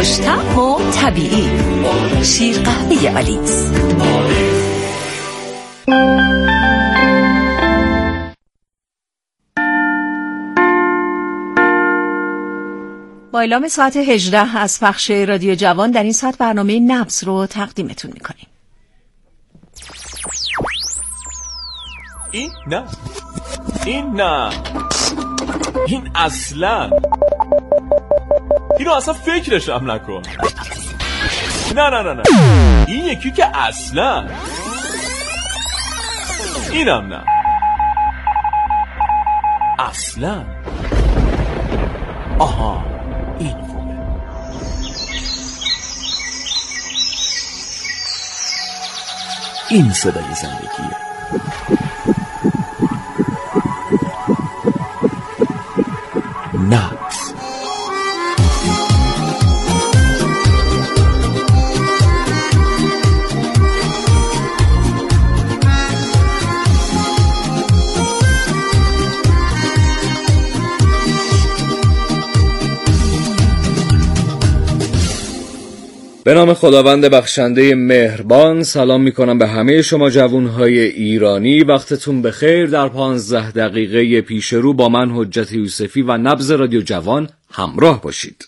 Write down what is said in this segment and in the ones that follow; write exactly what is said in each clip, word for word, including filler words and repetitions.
خوش‌طعم و طبیعی. شیر قهوه آلیس. با اعلام ساعت هجده از پخش رادیو جوان در این ساعت برنامه نبض رو تقدیمتون میکنیم. این نه، این نه، این اصلا، اینو اصلا فکرش هم نکن. نه نه نه نه، این یکی که اصلا، اینم نه، اصلا. آها، این خوبه. این صدای زندگیه. نبض. به نام خداوند بخشنده مهربان. سلام میکنم به همه شما جوانهای ایرانی. وقتتون بخیر. در پانزده دقیقه پیش رو با من حجت یوسفی و نبض رادیو جوان همراه باشید.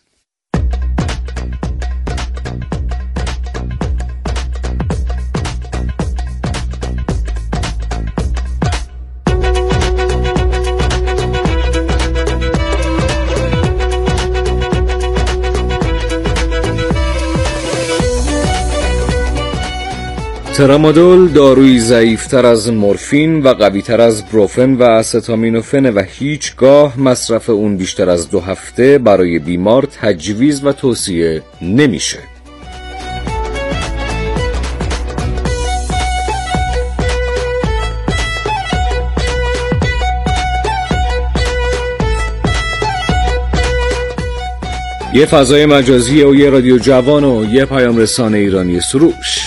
ترامادول دارویی ضعیف‌تر از مورفین و قوی‌تر از بروفن و استامینوفن و هیچگاه مصرف اون بیشتر از دو هفته برای بیمار تجویز و توصیه نمیشه. یه فضای مجازی و یه رادیو جوان و یه پیام رسانه ایرانی سروش.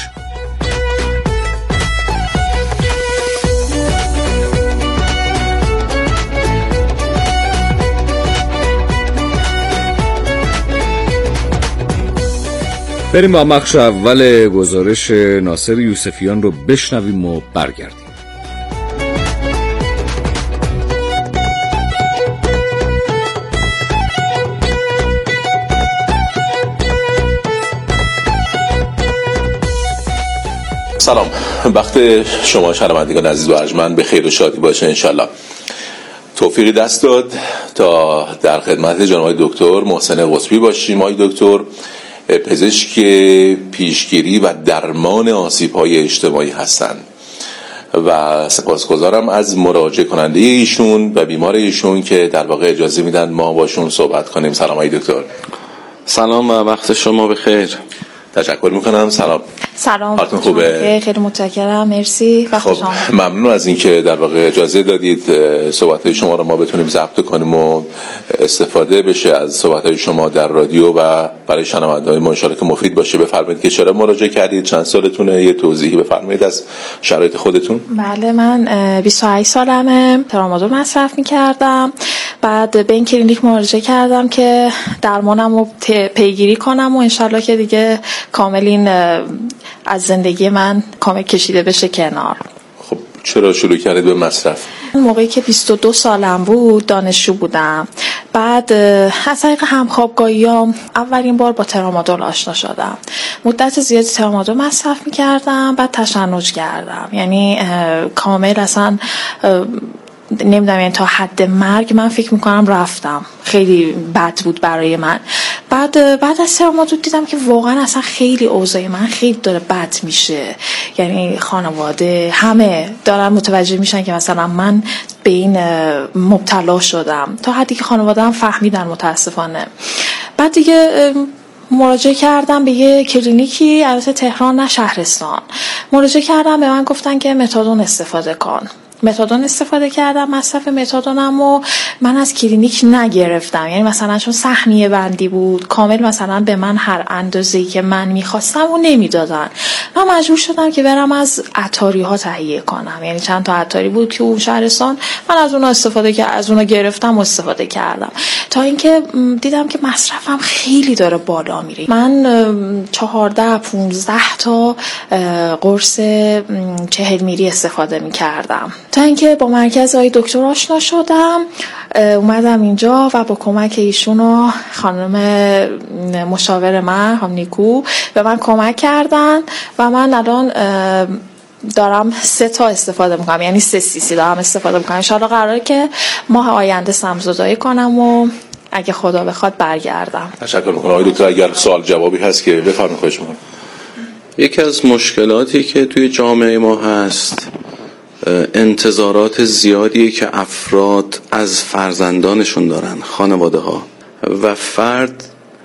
بریم با بخش اول گزارش ناصر یوسفیان رو بشنویم و برگردیم. سلام، وقت شما شنوندگان عزیز و ارجمند به خیر و شادی باشه انشالله. توفیقی دست داد تا در خدمت جناب آقای دکتر محسن قطبی باشیم. آقای دکتر پزشک پیشگیری و درمان آسیب‌های اجتماعی هستند و سپاسگزارم از مراجعه کننده ایشون و بیمار ایشون که در واقع اجازه میدن ما باشون صحبت کنیم. سلام آقای دکتر. سلام و وقت شما بخیر. تشکر میکنم. سلام. سلام. حالتون خوبه؟ خیلی متشکرم، مرسی. خب ممنون از اینکه در واقع اجازه دادید صحبت‌های شما رو ما بتونیم ضبط کنیم و استفاده بشه از صحبت‌های شما در رادیو و برای شنونده‌های ما ان شاءالله که مفید باشه. بفرمایید که چرا مراجعه کردید، چند سالتونه، یه توضیحی بفرمایید از شرایط خودتون. بله، من بیست و هشت سالمه. ترامادول مصرف می‌کردم. بعد به این کلینیک مراجعه کردم که درمانم رو پیگیری کنم و ان شاءالله که دیگه کامل این از زندگی من کامل کشیده بشه کنار. خب چرا شروع کردید به مصرف؟ موقعی که بیست و دو سالم بود دانشجو بودم. بعد از طریق همخوابگاهیام اولین بار با ترامادول آشنا شدم. مدت زیادی ترامادول مصرف می‌کردم، بعد تشنج کردم. یعنی کامل اصلا نمیدونم، یعنی تا حد مرگ من فکر میکنم رفتم. خیلی بد بود برای من. بعد بعد از ترامادول دیدم که واقعا اصلا خیلی اوضاع من خیلی داره بد میشه. یعنی خانواده همه دارن متوجه میشن که مثلا من به این مبتلا شدم، تا حدی که خانواده هم فهمیدن متاسفانه. بعد دیگه مراجعه کردم به یه کلینیکی، البته تهران نه شهرستان. مراجعه کردم، به من گفتن که متادون استفاده کن. متادون استفاده کردم. مصرف متادونم و من از کلینیک نگرفتم، یعنی مثلا چون سهمیه بندی بود کامل مثلا به من هر اندازه‌ای که من میخواستم و نمیدادن. من مجبور شدم که برم از عطاری ها تهیه کنم، یعنی چند تا عطاری بود که اون شهرستان، من از اونها استفاده کردم، از اونها گرفتم و استفاده کردم تا اینکه دیدم که مصرفم خیلی داره بالا میره. من چهارده پونزده تا قرص چهل میلی استفاده میکردم تا اینکه با مرکز آقای دکتر آشنا شدم. اومدم اینجا و با کمک ایشون و خانم مشاور من خانم نیکو به من کمک کردن و من الان دارم سه تا استفاده میکنم، یعنی سه سی سی دارم استفاده میکنم. ان شاءالله قراره که ماه آینده سمزدایی کنم و اگه خدا بخواد برگردم. تشکر میکنم. آقای دکتر اگر سوال جوابی هست که بفرمایید. خواهش میکنم. یکی از مشکلاتی که توی جامعه ما هست انتظارات زیادیه که افراد از فرزندانشون دارن، خانواده ها، و فرد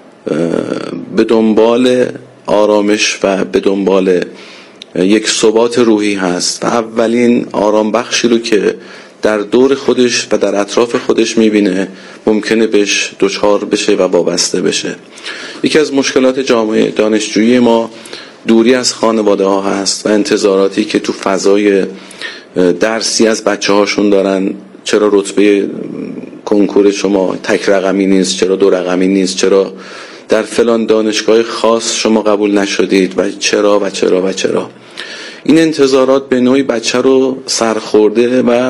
به دنبال آرامش و به دنبال یک ثبات روحی هست و اولین آرام بخشی رو که در دور خودش و در اطراف خودش میبینه ممکنه بهش دچار بشه و وابسته بشه. یکی از مشکلات جامعه دانشجویی ما دوری از خانواده ها هست و انتظاراتی که تو فضای درسی از بچه هاشون دارن. چرا رتبه کنکور شما تک رقمی نیست؟ چرا دو رقمی نیست؟ چرا در فلان دانشگاه خاص شما قبول نشدید؟ و چرا و چرا و چرا؟ این انتظارات به نوعی بچه رو سرخورده و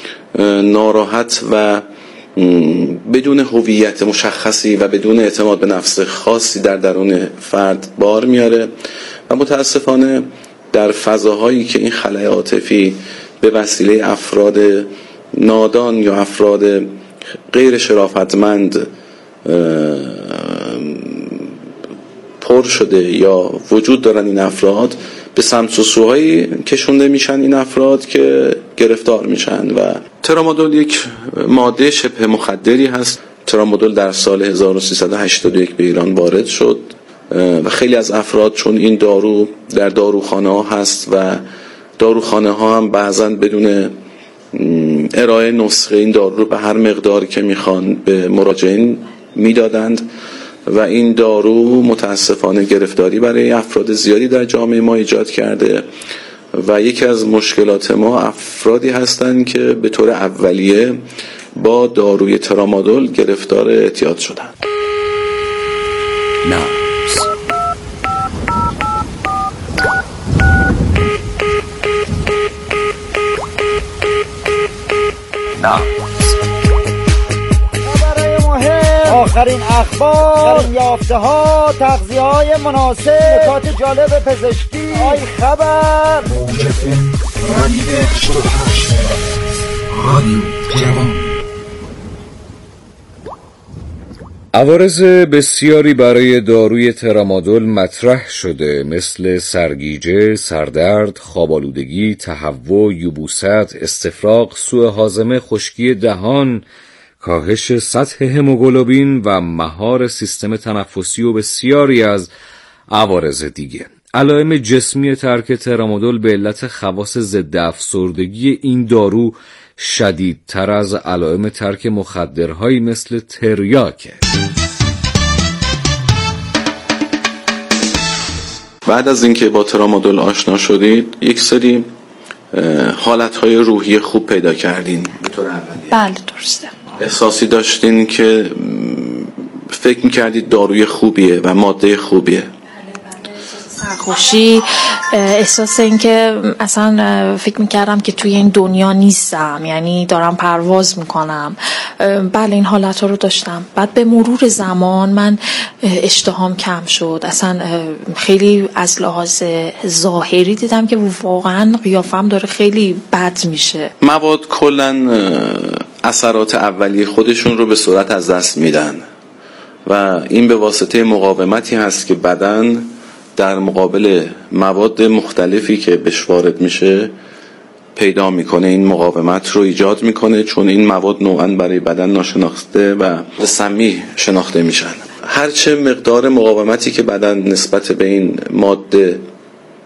ناراحت و بدون هویت مشخصی و بدون اعتماد به نفس خاصی در درون فرد بار میاره و متاسفانه در فضاهایی که این خلأ عاطفی به وسیله افراد نادان یا افراد غیر شرافتمند پر شده یا وجود دارن، این افراد به سمت و سوهایی کشونده میشن این افراد که گرفتار میشن. و ترامادول یک ماده شبه مخدری هست. ترامادول در سال هزار و سیصد و هشتاد و یک به ایران وارد شد و خیلی از افراد چون این دارو در داروخانه ها هست و داروخانه ها هم بعضا بدون ارائه نسخه این دارو رو به هر مقداری که میخوان به مراجعین میدادند و این دارو متاسفانه گرفتاری برای افراد زیادی در جامعه ما ایجاد کرده و یکی از مشکلات ما افرادی هستند که به طور اولیه با داروی ترامادول گرفتار اعتیاد شدن. نه نه خبرهای مهم، آخرین اخبار، آخرین یافته ها، تغذیه های مناسب، نکات جالب پزشکی، آی خبر عوارض بسیاری برای داروی ترامادول مطرح شده، مثل سرگیجه، سردرد، خواب‌آلودگی، تهوع، یبوست، استفراغ، سوء هاضمه، خشکی دهان، کاهش سطح هموگلوبین و مهار سیستم تنفسی و بسیاری از عوارض دیگه. علائم جسمی ترک ترامادول به علت خواص ضد افسردگی این دارو شدیدتر از علائم ترک مخدرهایی مثل تریاکه. بعد از اینکه با ترامادول آشنا شدید یک سری حالتهای روحی خوب پیدا کردین به طور اولیه؟ بله درسته. احساسی داشتین که فکر میکردید داروی خوبیه و ماده خوبیه؟ سرخوشی، احساس این که اصلا فکر میکردم که توی این دنیا نیستم، یعنی دارم پرواز میکنم. بله این حالت ها رو داشتم. بعد به مرور زمان من اشتهام کم شد، اصلا خیلی از لحاظ ظاهری دیدم که واقعا قیافم داره خیلی بد میشه. مواد کلن اثرات اولیه خودشون رو به صورت از دست میدن و این به واسطه مقاومتی هست که بدن در مقابل مواد مختلفی که بهش وارد میشه پیدا میکنه، این مقاومت رو ایجاد میکنه، چون این مواد نوعاً برای بدن ناشناخته و سمی شناخته میشن. هرچه مقدار مقاومتی که بدن نسبت به این ماده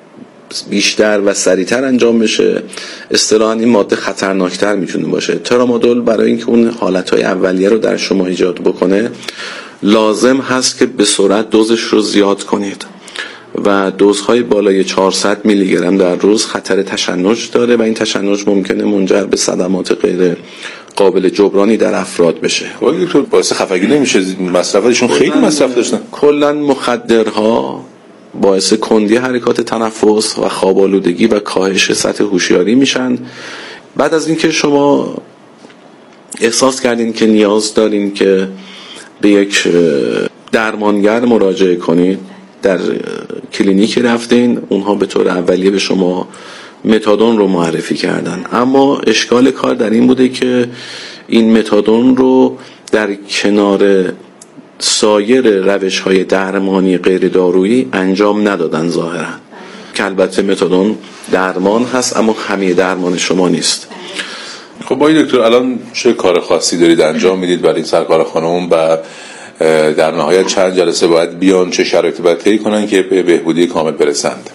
بیشتر و سریعتر انجام بشه، اصطلاحاً این ماده خطرناکتر میتونه باشه. ترامادول برای اینکه اون حالتهای اولیه رو در شما ایجاد بکنه لازم هست که به سرعت دوزش رو زیاد کنید و دوزهای بالای چهارصد میلی گرم در روز خطر تشنج داره و این تشنج ممکنه منجر به صدمات غیر قابل جبرانی در افراد بشه. ولی دکتر باعث خفگی نمیشه؟ مصرفشون خیلی مصرف داشتن. کلا مخدرها باعث کندی حرکات تنفس و خواب آلودگی و کاهش سطح هوشیاری میشن. بعد از اینکه شما احساس کردین که نیاز دارین که به یک درمانگر مراجعه کنید، در کلینیکی رفتین، اونها به طور اولیه به شما متادون رو معرفی کردن، اما اشکال کار در این بوده که این متادون رو در کنار سایر روش‌های درمانی غیر دارویی انجام ندادن ظاهرا، که البته متادون درمان هست اما همه درمان شما نیست. خب با این دکتر الان چه کار خاصی دارید انجام میدید برای این سرکار خانم و در نهایت چند جلسه باید بیان، چه شرایطی باید طی کنن که به بهبودی کامل برسند؟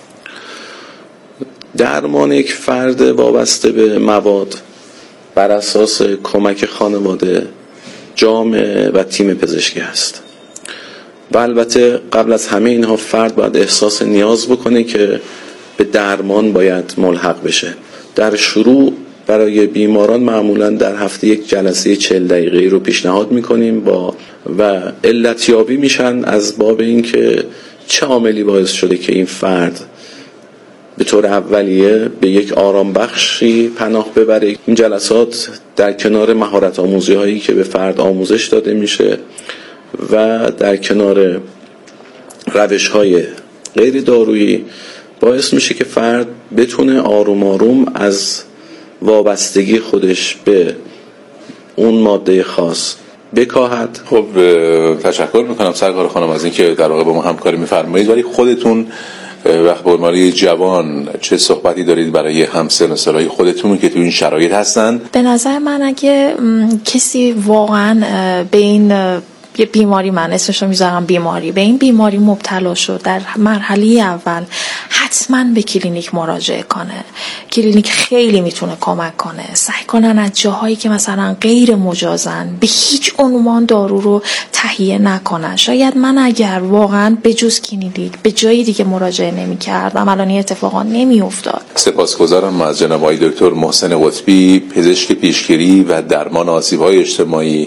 درمان یک فرد وابسته به مواد بر اساس کمک خانواده، جامعه و تیم پزشکی است و البته قبل از همه اینها فرد باید احساس نیاز بکنه که به درمان باید ملحق بشه. در شروع برای بیماران معمولا در هفته یک جلسه چهل دقیقه‌ای رو پیشنهاد میکنیم با و علتیابی میشن از باب اینکه چه عاملی باعث شده که این فرد به طور اولیه به یک آرام بخشی پناه ببره. این جلسات در کنار مهارت آموزی هایی که به فرد آموزش داده میشه و در کنار روش های غیر دارویی باعث میشه که فرد بتونه آروم آروم از وابستگی خودش به اون ماده خاص بکاهد. خب تشکر میکنم سرکار خانم از اینکه در واقع با ما همکاری میفرمایید، ولی خودتون وقت بیماری جوان چه صحبتی دارید برای همسن و سالای خودتون که تو این شرایط هستن؟ به نظر من اگه کسی واقعا به این یه بیماری، من اسمشو میذارم بیماری، به این بیماری مبتلا شد در مرحله اول حتما به کلینیک مراجعه کنه. کلینیک خیلی میتونه کمک کنه. سعی کنن از جاهایی که مثلا غیر مجازن به هیچ عنوان دارو رو تهیه نکنن. شاید من اگر واقعا به جز کلینیک به جای دیگه مراجعه نمی‌کردم الان این اتفاقا نمی‌افتاد. سپاسگزارم از جناب آقای دکتر محسن قطبی، پزشک پیشگیری و درمان آسیب‌های اجتماعی.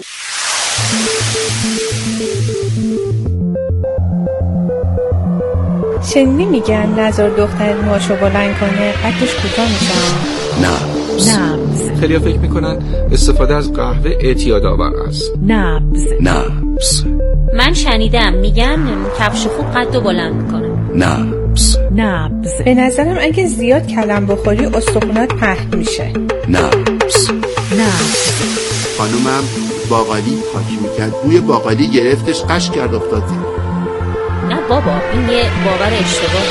شنیدی میگن نظر دختر موهاشو بلند کنه قدش کوتاه میشه؟ نبض. نبض. خیلی‌ها فکر میکنن استفاده از قهوه اعتیادآور است. نبض. نبض. من شنیدم میگن کفش خوب قدو بلند میکنه. نبض. نبض. به نظرم اگه زیاد کلم بخوری استخونات پهن میشه. نبض. نبض. خانومم باقالی پاکی میکرد، بوی باقالی گرفتش، قش کرد افتاد. نه بابا، این یه باور اشتباهه.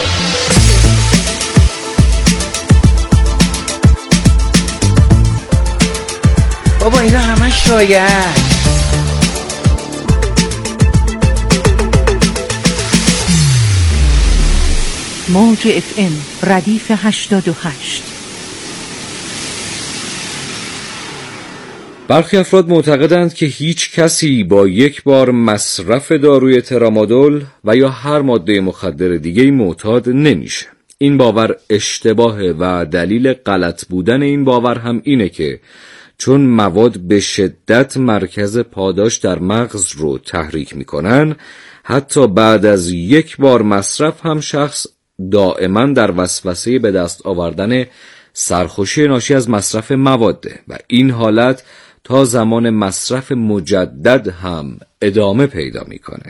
بابا اینا همه شاید. موج اف ام ردیف هشتاد و هشت. برخی افراد معتقدند که هیچ کسی با یک بار مصرف داروی ترامادول و یا هر ماده مخدر دیگه‌ای معتاد نمیشه. این باور اشتباهه و دلیل غلط بودن این باور هم اینه که چون مواد به شدت مرکز پاداش در مغز رو تحریک میکنن، حتی بعد از یک بار مصرف هم شخص دائما در وسوسه به دست آوردن سرخوشی ناشی از مصرف مواده و این حالت تا زمان مصرف مجدد هم ادامه پیدا میکنه.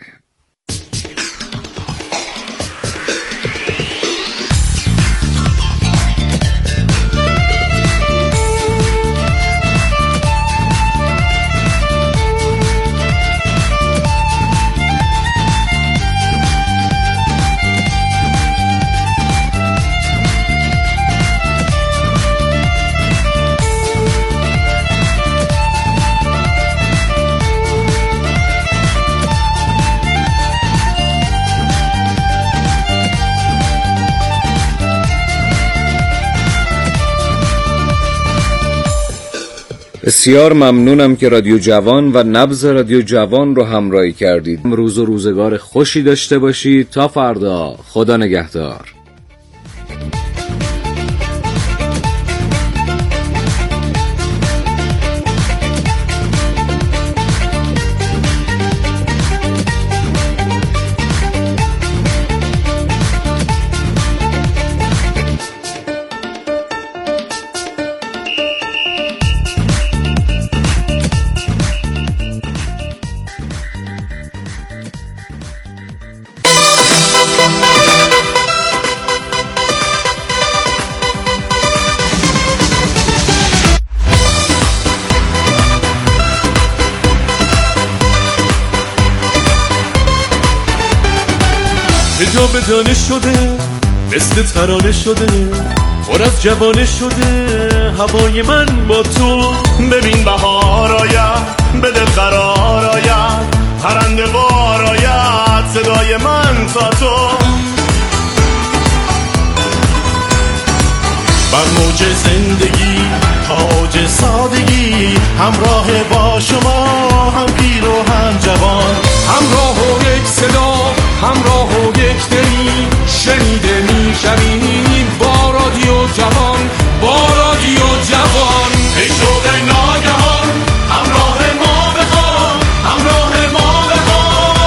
بسیار ممنونم که رادیو جوان و نبض رادیو جوان رو همراهی کردید. روز و روزگار خوشی داشته باشید. تا فردا، خدا نگهدار. جا به دانه شده، مثل ترانه شده، پر از جوانه شده هوای من با تو. ببین بهار آید، به دل قرار آید، پرنده بار آید، صدای من تا تو. بر موج زندگی، تاج سادگی، همراه با شما، هم پیر و هم جوان، همراه و یک صدا، همراه و یک دلی، شنیده میشویم با رادیو جوان، با رادیو جوان. ای شوق ناگهان، همراه ما بخوان، همراه ما بخوان.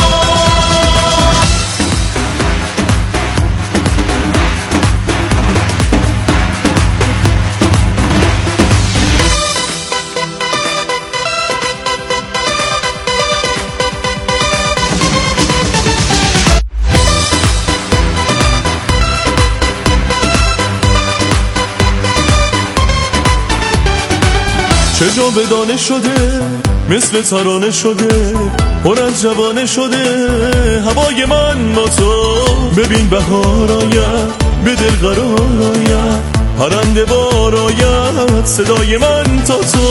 چه جا به دانه شده، مثل ترانه شده، پر از جوانه شده هوای من با تو. ببین بهار آید، به دل قرار آید، پرنده بار آید، صدای من تا تو.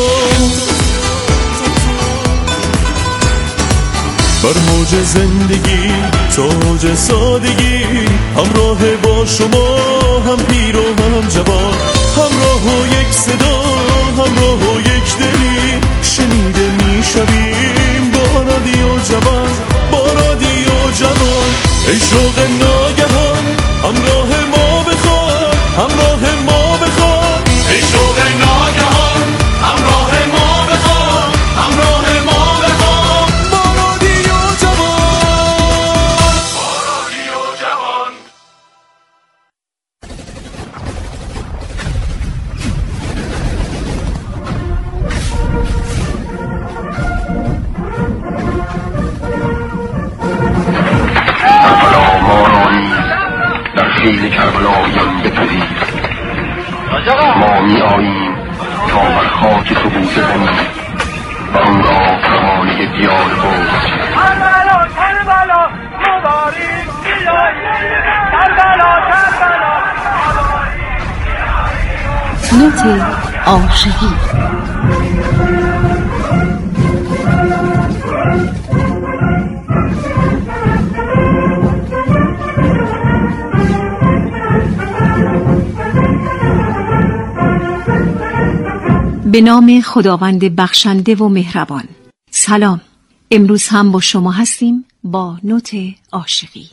بر موج زندگی، تاج سادگی، همراه با شما، هم پیر و هم جوان، همراه و یک صدا، همراه و یک دلی، شنیده میشویم با رادیو جوان، با رادیو جوان. ای شوق ناگهان، همراه ما بخوان، همراه ما بخوان. ای شوق ناگهان، همراه ما بخوان، همراه ما بخوان. با رادیو جوان، با رادیو جوان. خیل کربلایان بپذیر، ما می آییم تا بر خاک تو بوسه کنیم و آن را روانه دیار بود. کربلا کربلا مبارک بیایی، کربلا کربلا نوت عاشقی. به نام خداوند بخشنده و مهربان. سلام. امروز هم با شما هستیم با نوت عاشقی.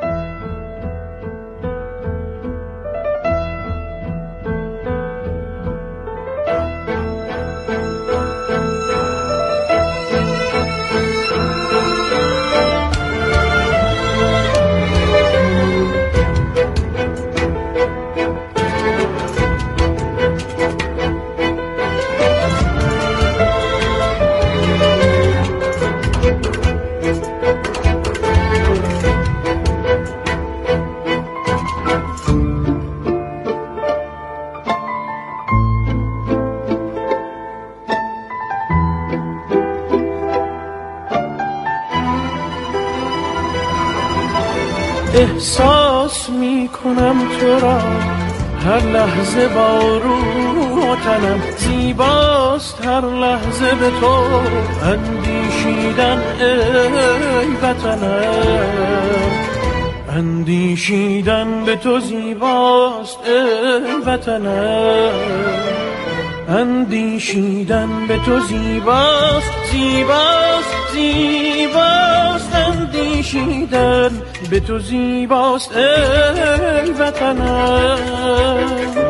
احساس می کنم تو را هر لحظه با روح تنم، زیباست هر لحظه به تو اندیشیدن ای وطنم، اندیشیدن به تو زیباست ای وطنم. اندیشیدن به تو زیباست، زیباست، زیباست، اندیشیدن به تو زیباست ای وطنم.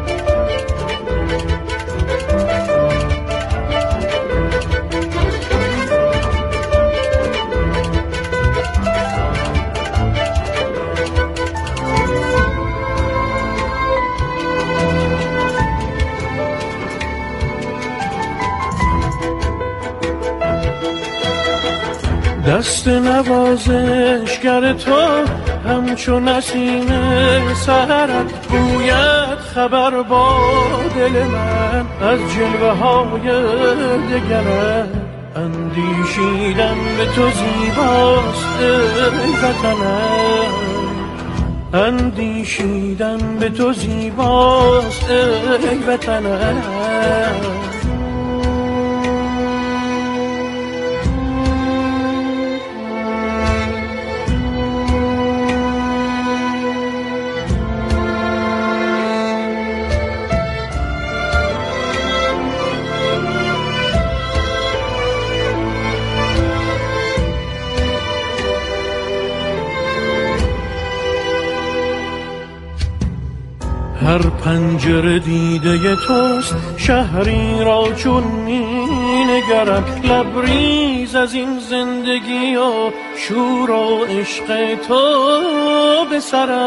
دست نوازشگر تو همچو نسیم سحرت گوید خبر با دل من از جلوه های دگرت. اندیشیدن به تو زیباست ای وطنم، اندیشیدن به تو زیباست ای وطنم. هر پنجره دیده توست، شهری را چون می نگرم، لبریز از این زندگی و شور و عشق تو به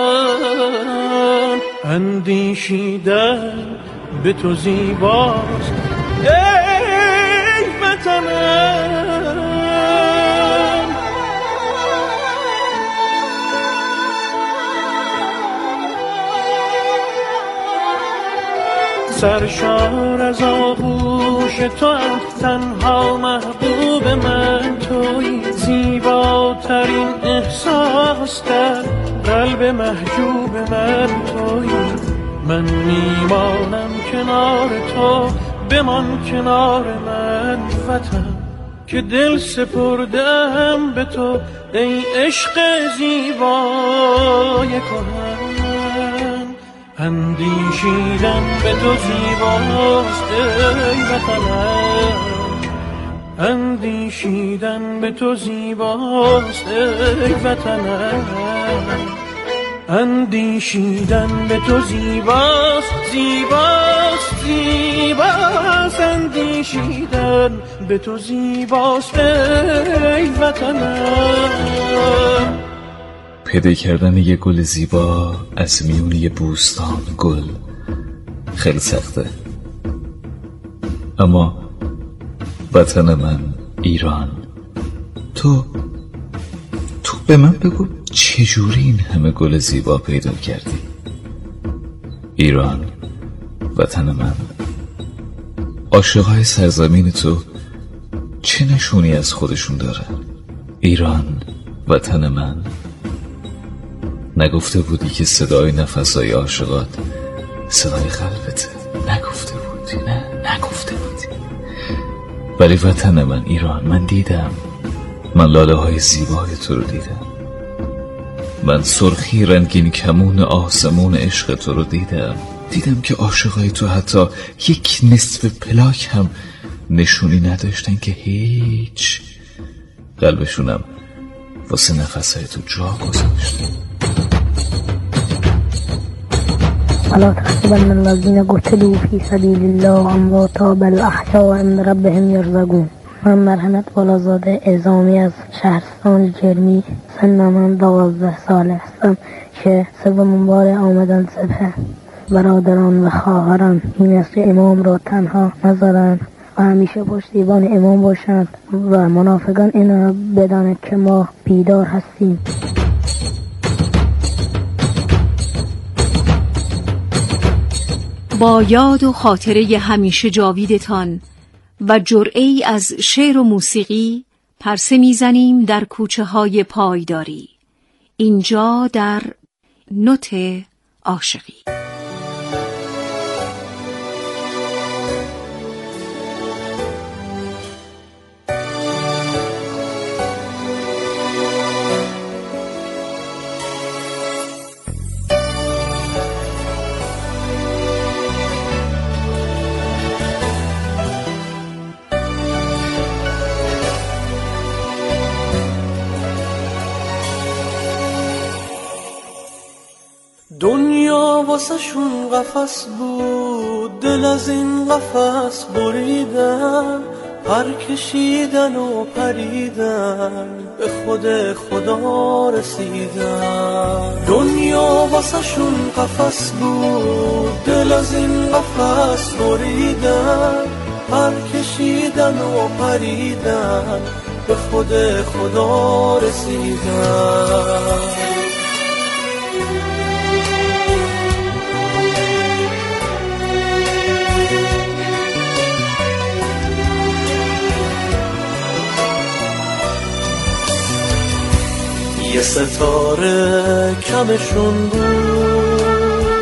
سرم. اندیشیدن به تو زیباست ای وطنم. سرشار از آغوش تو هم، تنها محبوب من تویی، زیباترین احساس در قلب محجوب من تویی. من میمانم کنار تو، بمان کنار من وطن، که دل سپردم به تو ای عشق زیبای کهن. اندیشیدن به تو زیباست ای وطنم، اندیشیدن به تو زیباست ای وطنم. اندیشیدن به تو زیباست، زیباست، زیباست، اندیشیدن به تو زیباست ای وطنم. پیدا کردن یه گل زیبا از میون یه بوستان گل خیلی سخته، اما وطن من ایران، تو تو به من بگو چجوری این همه گل زیبا پیدا کردی؟ ایران، وطن من، عاشقای سرزمین تو چه نشونی از خودشون دارن؟ ایران، وطن من، نگفته بودی که صدای نفسای عاشقات صدای قلبته؟ نگفته بودی؟ نه نگفته بودی. ولی وطن من ایران، من دیدم، من لاله های زیبای تو رو دیدم، من سرخی رنگین کمون آسمون عشق تو رو دیدم. دیدم که عاشقای تو حتی یک نصف پلاک هم نشونی نداشتن که هیچ، قلبشونم واسه نفسای تو جا گذاشته. ولا تحسبن الذين قتلوا في سبيل الله امواتا بل احياء عند ربهم يرزقون. من مرحمت بالازاده اعزامی از شهرستان جرمی، سن من دوازده ساله هستم که سومین بار آمدن سپه. برادران و خواهران این است که امام را تنها نذارند و همیشه پشتیبان امام باشند و منافقان این را بدانند که ما بیدار هستیم. با یاد و خاطره همیشه جاویدتان و جرعه‌ای از شعر و موسیقی پرسه میزنیم در کوچه های پایداری، اینجا در نوت عاشقی. دنیا واسه شون قفس بود، دل از این قفس بریدن، پر کشیدن و پریدن، به خود خدا رسیدن. دنیا واسه شون قفس بود، دل از این قفس بریدن، پر کشیدن و پریدن، به خود خدا رسیدن. یه ستاره کمشون بود،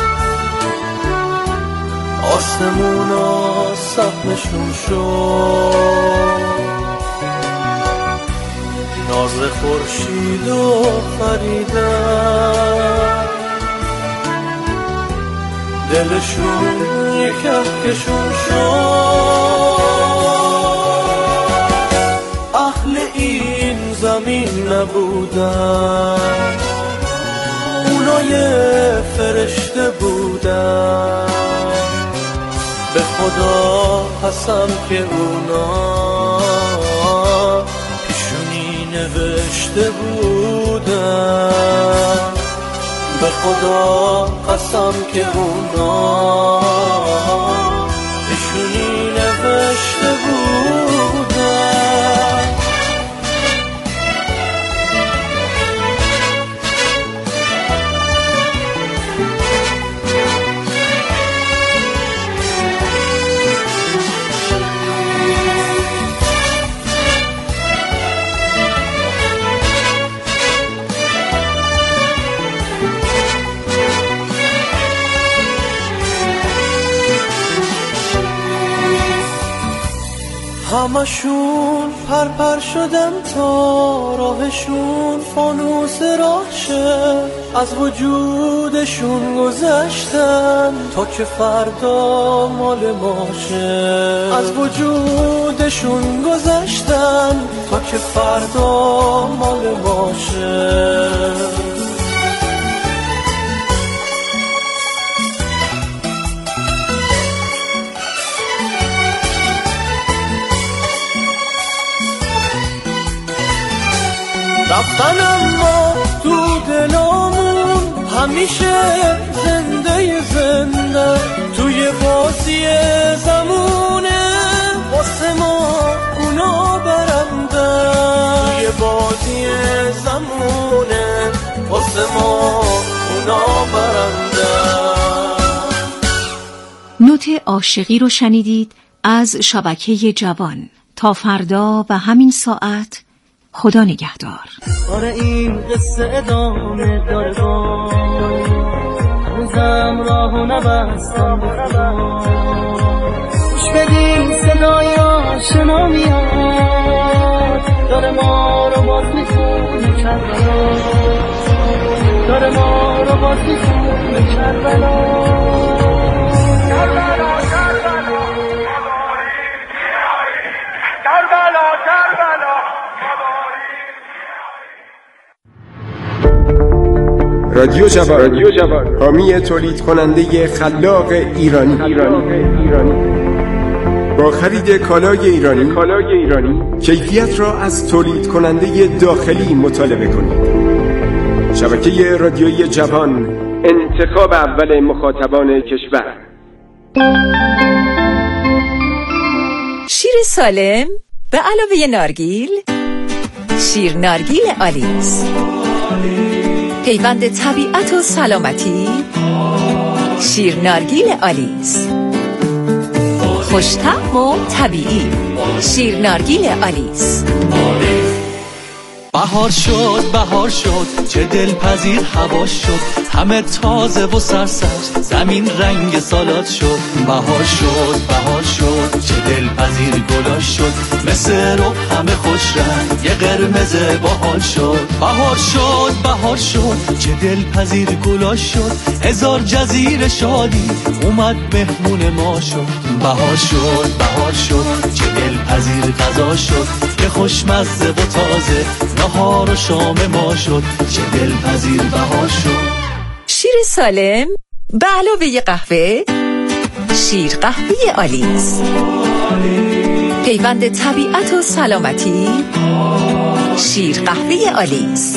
آسمونا سقفشون شد، ناز خورشید و خریدن، دلشون یه کهکشون شد. اهل این زمین نبودن، اونا یه فرشته بودن، به خدا قسم که اونا پیشونی نوشته بودن، به خدا قسم که اونا پیشونی نوشته بودن. همشون پرپر شدن تا راهشون فانوس راهشه، از وجودشون گذشتن تا که فردا مال ماشه، از وجودشون گذشتن تا که فردا مال ماشه. رفتن اما تو دلامون همیشه زنده زنده، توی بازی زمونه واسه ما اونا برنده، توی بازی زمونه واسه ما اونا برنده. نوت عاشقی رو شنیدید از شبکه جوان. تا فردا و همین ساعت خدا نگهدار. آره این قصه ادامه داره، با هنوزم راهو نبستم بخدا. گوش بدین صدای آشنا میاد، داره ما رو باز میخونه کربلا، داره ما رو باز میخونه کربلا. کربلا کربلا کربلا کربلا. رادیو جوان، رادیو جوان، حامی تولید کننده خلاق ایرانی. ایرانی. ایرانی. با خرید کالای ایرانی، کالای ایرانی، کیفیت را از تولید کننده داخلی مطالبه کنید. شبکه رادیویی جوان، انتخاب اول مخاطبان کشور. شیر سالم به علاوه نارگیل، شیر نارگیل آلیس، پیوند طبیعت و سلامتی. شیر نارگیل آلیس، خوش‌طعم و طبیعی. شیر نارگیل آلیس. بهار شد بهار شد چه دلپذیر هوا شد، همه تازه و سرسبز زمین رنگ سالاد شد. بهار شد بهار شد چه دلپذیر گلا شد، مثل رو همه خوش رنگ یه قرمز باحال شد. بهار شد بهار شد چه دلپذیر گلا شد، هزار جزیره شادی اومد مهمون ما شد. بهار شد بهار شد چه دلپذیر غذا شد، که خوشمزه و تازه نهار و شام ما شد. چه دلپذیر بهار شد. شیر سالم به علاوه قهوه، شیر قهوه آلیس. پیوند طبیعت و سلامتی، شیر قهوه آلیس.